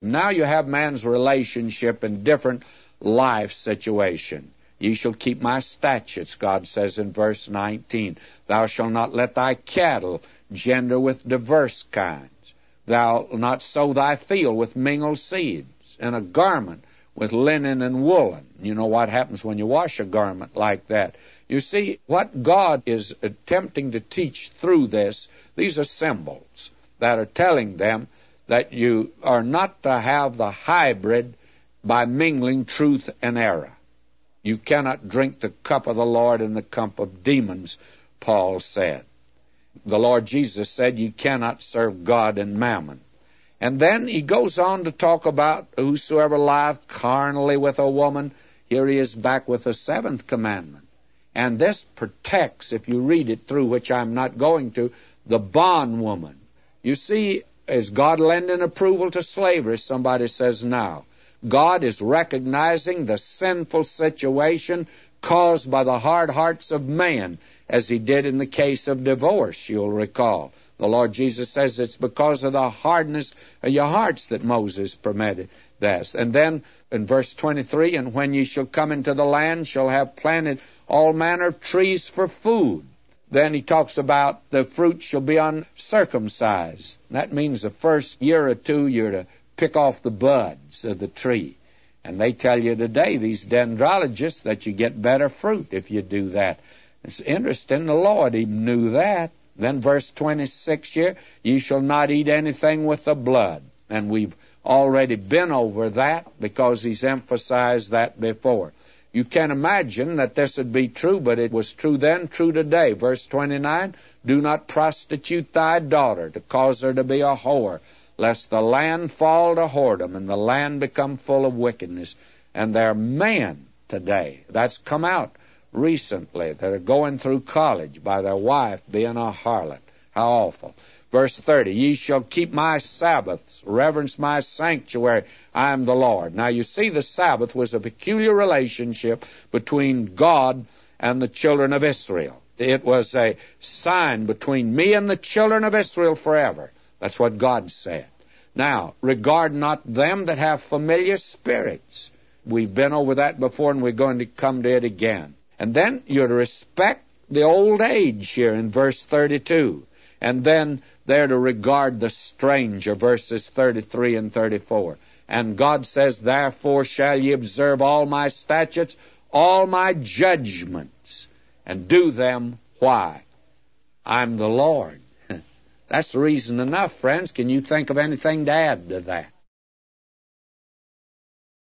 Now you have man's relationship in different life situation. Ye shall keep my statutes, God says in verse 19. Thou shalt not let thy cattle gender with diverse kinds. Thou not sow thy field with mingled seeds, and a garment with linen and woolen. You know what happens when you wash a garment like that. You see, what God is attempting to teach through this, these are symbols that are telling them that you are not to have the hybrid by mingling truth and error. You cannot drink the cup of the Lord and the cup of demons, Paul said. The Lord Jesus said you cannot serve God and mammon. And then he goes on to talk about whosoever lieth carnally with a woman. Here he is back with the seventh commandment. And this protects, if you read it through, which I'm not going to, the bondwoman. You see, is God lending approval to slavery? Somebody says no. God is recognizing the sinful situation caused by the hard hearts of man, as he did in the case of divorce, you'll recall. The Lord Jesus says it's because of the hardness of your hearts that Moses permitted this. And then in verse 23, and when ye shall come into the land, shall have planted all manner of trees for food. Then he talks about the fruit shall be uncircumcised. That means the first year or two you're to pick off the buds of the tree. And they tell you today, these dendrologists, that you get better fruit if you do that. It's interesting, the Lord even knew that. Then verse 26 here, ye shall not eat anything with the blood. And we've already been over that because he's emphasized that before. You can imagine that this would be true, but it was true then, true today. Verse 29, do not prostitute thy daughter to cause her to be a whore, lest the land fall to whoredom and the land become full of wickedness. And there are men today, that's come out recently, that are going through college by their wife being a harlot. How awful. Verse 30, ye shall keep my Sabbaths, reverence my sanctuary, I am the Lord. Now you see, the Sabbath was a peculiar relationship between God and the children of Israel. It was a sign between me and the children of Israel forever. That's what God said. Now, regard not them that have familiar spirits. We've been over that before, and we're going to come to it again. And then you're to respect the old age here in verse 32. And then they're to regard the stranger, verses 33 and 34. And God says, therefore shall ye observe all my statutes, all my judgments, and do them. Why? I'm the Lord. That's reason enough, friends. Can you think of anything to add to that?